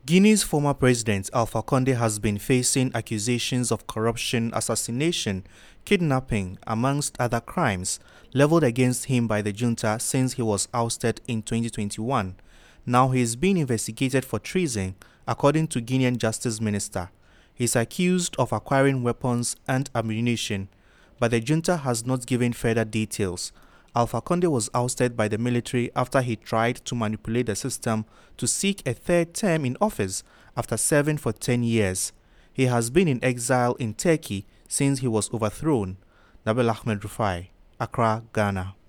Guinea's former president Alpha Condé has been facing accusations of corruption, assassination, kidnapping, amongst other crimes, leveled against him by the junta since he was ousted in 2021. Now he is being investigated for treason, according to Guinean Justice Minister. He is accused of acquiring weapons and ammunition, but the junta has not given further details. Alpha Condé was ousted by the military after he tried to manipulate the system to seek a third term in office after serving for 10 years. He has been in exile in Turkey since he was overthrown. Nabil Ahmed Rufai, Accra, Ghana.